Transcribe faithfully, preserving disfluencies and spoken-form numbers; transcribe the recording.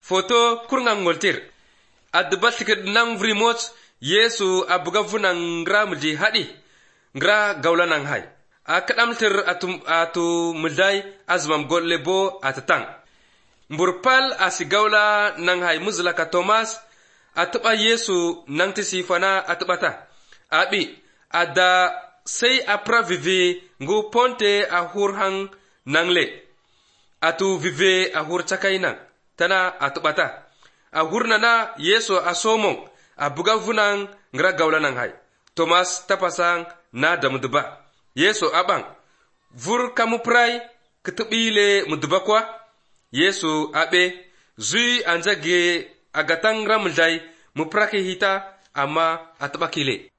Foto kurngan ngoltir. Adbat tikid nang vrimot Yesu abuga vunan ngra mudi hadi. Ngra gawla nang hai. Akadam tir atu atu mudai azmam gollebo atatang. Mburpal asigawla nang hai muzlaka Thomas atba Yesu nang tisifana atbata. Abi ada sai apra vive ngu ponte ahur hang nangle. Atu vive ahur chakainang. Tana atubata. Ahurna na Yesu asomong abuga vunang ngra gawla nang hai. Thomas tapasang na damuduba. Yesu abang vur kamu prai ketubile muduba kwa. Yesu abe zui anjage agatang ramldai muprake hita ama atubakile.